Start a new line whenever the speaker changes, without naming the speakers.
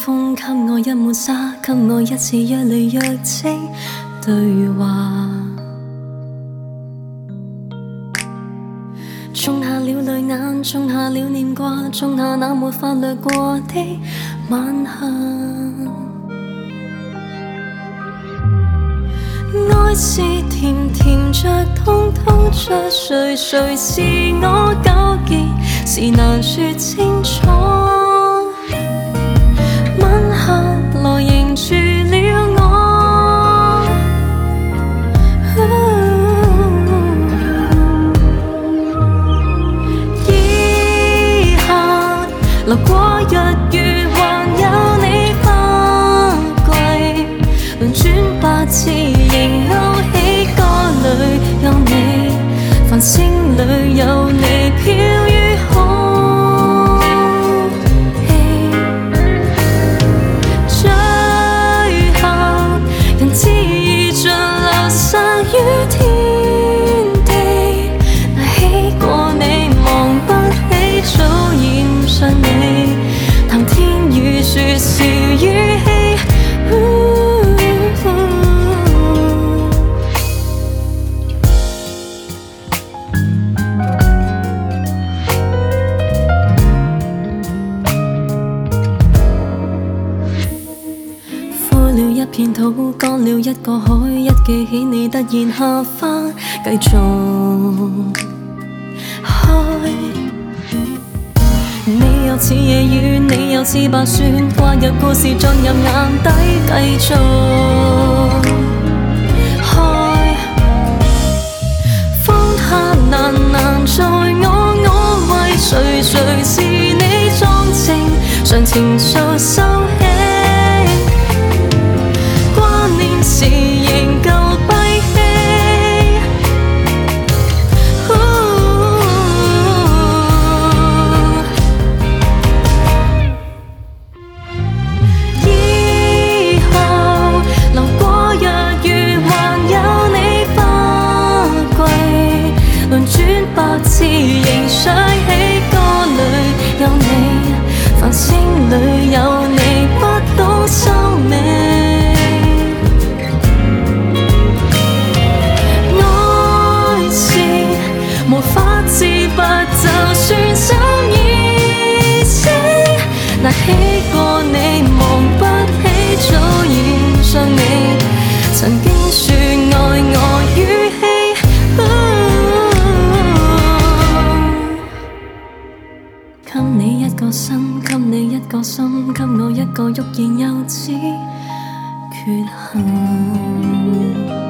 風，給我一抹沙，給我一次若離若即對話。種下了淚眼，種下了念掛，種下那沒法掠過的晚霞。愛是甜甜着痛痛着，誰是我糾結，是難說清楚。吻下來凝住了我，以後流過日月，還有你花季，輪轉百次。勾起歌裏有你，繁星裏有你飄於空氣。最後人知已盡流散於天地，拿起過你忘不起，早染上你，談天與說笑語氣。一片土，乾了一個海，一記起你突然下花，繼續開。你又似夜雨，你又似白雪，滑入故事進入眼底，繼續開。放下難在我為誰是你裝正，常情緒收起。是仍舊閉氣，以後流過日月，還有你花季，輪轉百次，仍想起歌裏有你，繁星裏有你，不懂收尾。無法自拔，就算心已死，拿起過你忘不起，早染上你曾經說愛我語氣。給你一個心，給你一個心，給我一個欲言又止缺陷。